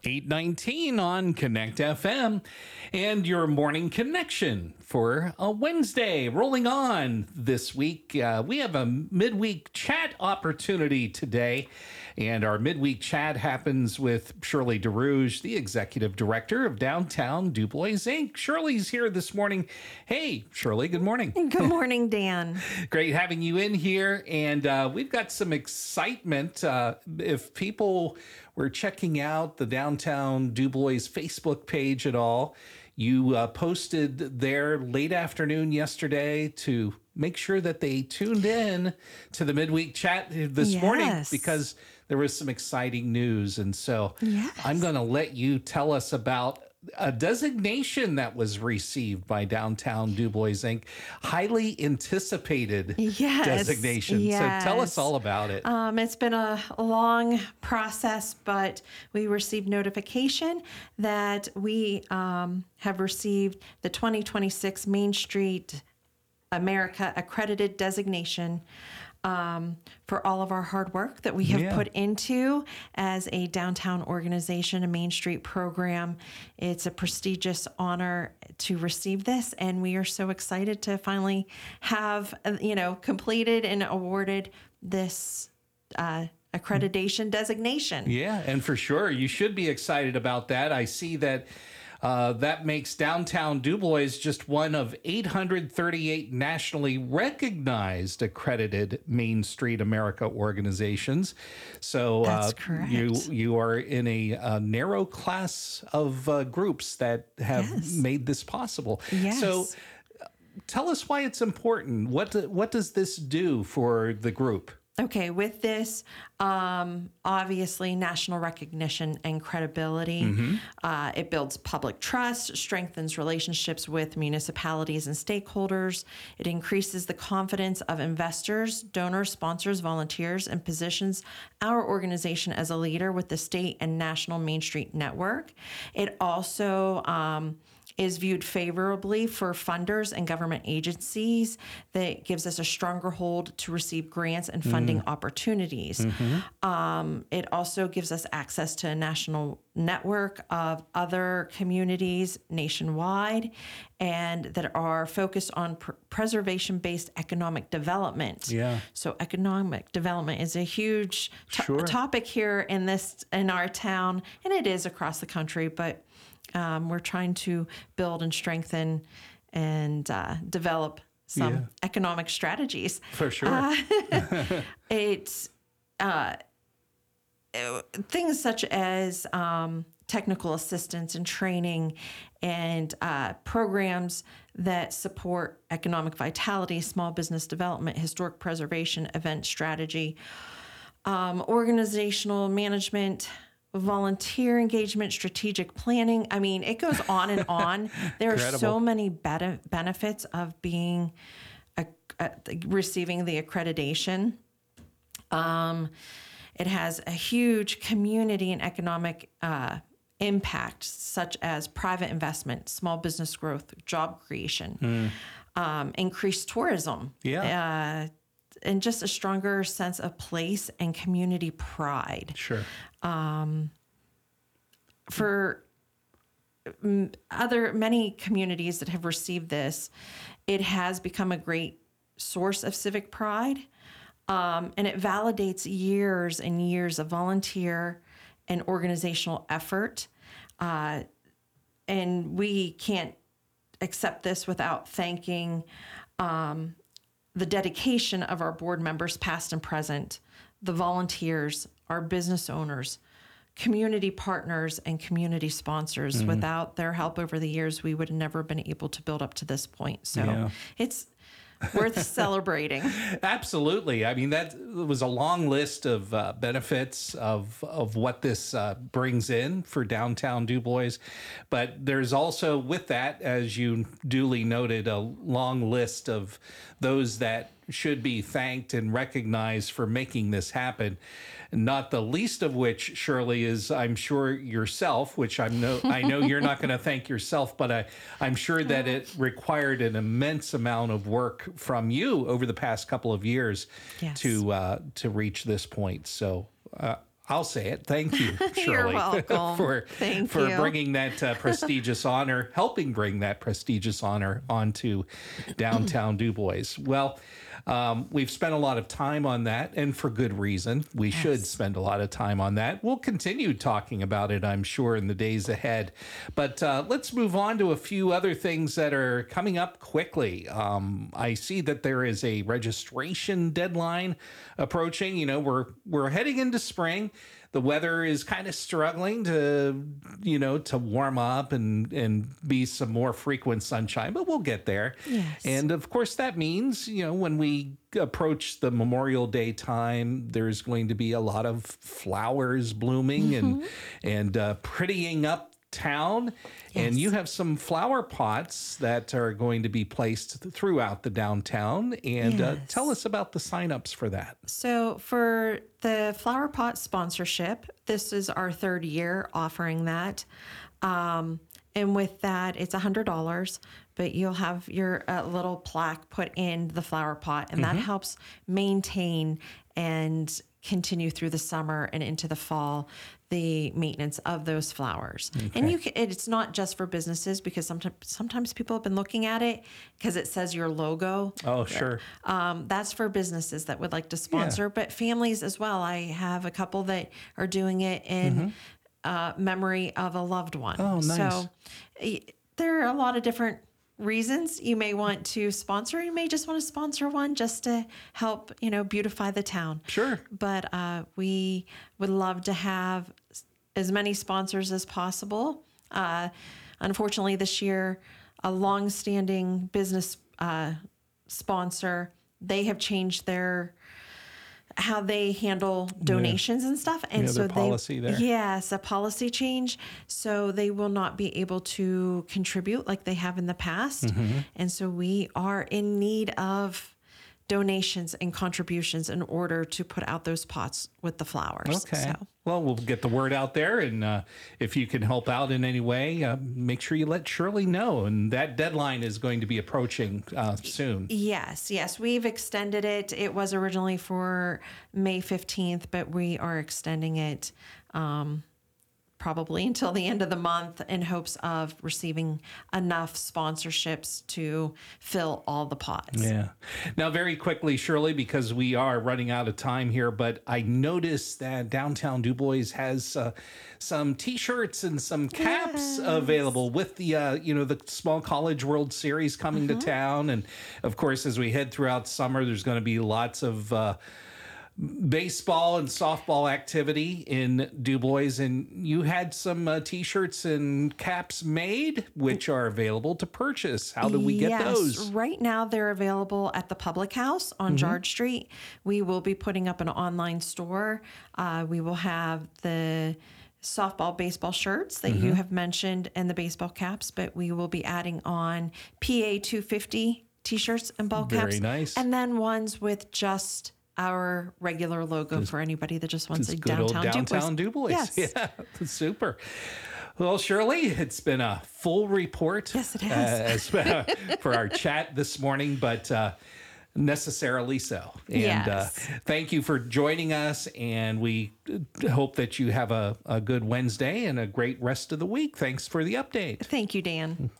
8:19 on Connect FM and your morning connection for a Wednesday. Rolling on this week, we have a midweek chat opportunity today. And our midweek chat happens with Shirley DeRouge, the executive director of Downtown DuBois Inc. Shirley's here this morning. Hey, Shirley, good morning. Good morning, Dan. Great having you in here. And we've got some excitement. If people were checking out the Downtown DuBois Facebook page at all, you posted there late afternoon yesterday to make sure that they tuned in to the midweek chat this morning because there was some exciting news. And so I'm going to let you tell us about a designation that was received by Downtown DuBois Inc. Highly anticipated designation. So tell us all about it. It's been a long process, but we received notification that we have received the 2026 Main Street America accredited designation for all of our hard work that we have put into as a downtown organization, a Main Street program. It's a prestigious honor to receive this, and we are so excited to finally have, completed and awarded this accreditation designation. Yeah, and for sure, you should be excited about that. I see that that makes Downtown DuBois just one of 838 nationally recognized accredited Main Street America organizations. So that's correct. You are in a narrow class of groups that have made this possible. Yes. So tell us why it's important. What does this do for the group? Okay, with this, obviously, national recognition and credibility. It builds public trust, strengthens relationships with municipalities and stakeholders. It increases the confidence of investors, donors, sponsors, volunteers, and positions our organization as a leader with the state and national Main Street network. It also is viewed favorably for funders and government agencies. That gives us a stronger hold to receive grants and funding opportunities. It also gives us access to a national network of other communities nationwide and that are focused on preservation-based economic development. So economic development is a huge topic here in our town, and it is across the country, but we're trying to build and strengthen and develop some economic strategies. For sure. It's things such as technical assistance and training and programs that support economic vitality, small business development, historic preservation, event strategy, organizational management, volunteer engagement, strategic planning. I mean, it goes on and on. There are so many benefits of being receiving the accreditation. It has a huge community and economic impact, such as private investment, small business growth, job creation, increased tourism. And just a stronger sense of place and community pride. Sure. For many communities that have received this, it has become a great source of civic pride, and it validates years and years of volunteer and organizational effort. And we can't accept this without thanking the dedication of our board members, past and present, the volunteers, our business owners, community partners, and community sponsors. Without their help over the years, we would have never been able to build up to this point. So it's worth celebrating. Absolutely. I mean, that was a long list of benefits of what this brings in for Downtown DuBois. But there's also, with that, as you duly noted, a long list of those that should be thanked and recognized for making this happen. Not the least of which, Shirley, is I'm sure yourself, which I know you're not going to thank yourself, but I'm sure that it required an immense amount of work from you over the past couple of years to reach this point. So I'll say it. Thank you, Shirley, You're welcome. for Thank for you. bringing that prestigious honor, helping bring that prestigious honor onto downtown Du Bois. Well, we've spent a lot of time on that, and for good reason. We should spend a lot of time on that. We'll continue talking about it, I'm sure, in the days ahead. But let's move on to a few other things that are coming up quickly. I see that there is a registration deadline approaching. You know, we're heading into spring. The weather is kind of struggling to warm up and be some more frequent sunshine, but we'll get there. Yes. And of course, that means, when we approach the Memorial Day time, there's going to be a lot of flowers blooming and prettying up town. And you have some flower pots that are going to be placed throughout the downtown. And tell us about the signups for that. So for the flower pot sponsorship, this is our third year offering that. And with that, it's $100, but you'll have your little plaque put in the flower pot, and that helps maintain and continue through the summer and into the fall the maintenance of those flowers. And it's not just for businesses, because sometimes people have been looking at it because it says your logo. Oh, sure. That's for businesses that would like to sponsor, but families as well. I have a couple that are doing it in memory of a loved one. Oh, nice. So there are a lot of different reasons you may want to sponsor. You may just want to sponsor one just to help, beautify the town. Sure. But we would love to have as many sponsors as possible. Unfortunately, this year, a longstanding business sponsor, they have changed how they handle donations and stuff. And so their policy there. Yes, a policy change. So they will not be able to contribute like they have in the past. And so we are in need of donations and contributions in order to put out those pots with the flowers. Okay. So. Well, we'll get the word out there. And if you can help out in any way, make sure you let Shirley know. And that deadline is going to be approaching soon. Yes. We've extended it. It was originally for May 15th, but we are extending it probably until the end of the month in hopes of receiving enough sponsorships to fill all the pots. Yeah. Now, very quickly, Shirley, because we are running out of time here, but I noticed that downtown Du Bois has some T-shirts and some caps available with the the Small College World Series coming to town. And of course, as we head throughout summer, there's going to be lots of baseball and softball activity in Du Bois, and you had some T-shirts and caps made, which are available to purchase. How do we get those? Right now they're available at the Public House on George Street. We will be putting up an online store. We will have the softball, baseball shirts that you have mentioned and the baseball caps, but we will be adding on PA 250 T-shirts and ball caps. Very nice. And then ones with just our regular logo for anybody that just wants a Good old downtown Du Bois. Yes. Yeah, super. Well, Shirley, it's been a full report. Yes, it has. For our chat this morning, but necessarily so. And Yes. Thank you for joining us, and we hope that you have a good Wednesday and a great rest of the week. Thanks for the update. Thank you, Dan.